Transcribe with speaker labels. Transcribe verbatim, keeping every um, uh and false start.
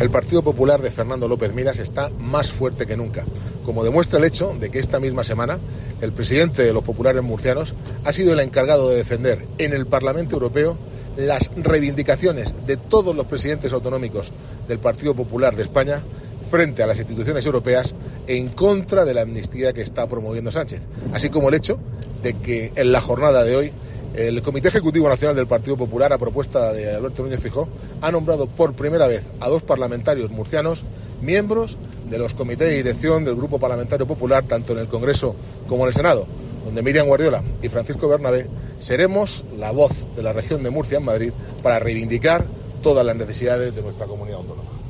Speaker 1: el Partido Popular de Fernando López Miras está más fuerte que nunca, como demuestra el hecho de que esta misma semana el presidente de los populares murcianos ha sido el encargado de defender en el Parlamento Europeo las reivindicaciones de todos los presidentes autonómicos del Partido Popular de España frente a las instituciones europeas en contra de la amnistía que está promoviendo Sánchez, así como el hecho de que en la jornada de hoy el Comité Ejecutivo Nacional del Partido Popular, a propuesta de Alberto Núñez Feijóo, ha nombrado por primera vez a dos parlamentarios murcianos miembros de los comités de dirección del Grupo Parlamentario Popular, tanto en el Congreso como en el Senado, donde Miriam Guardiola y Francisco Bernabé seremos la voz de la región de Murcia en Madrid para reivindicar todas las necesidades de nuestra comunidad autónoma.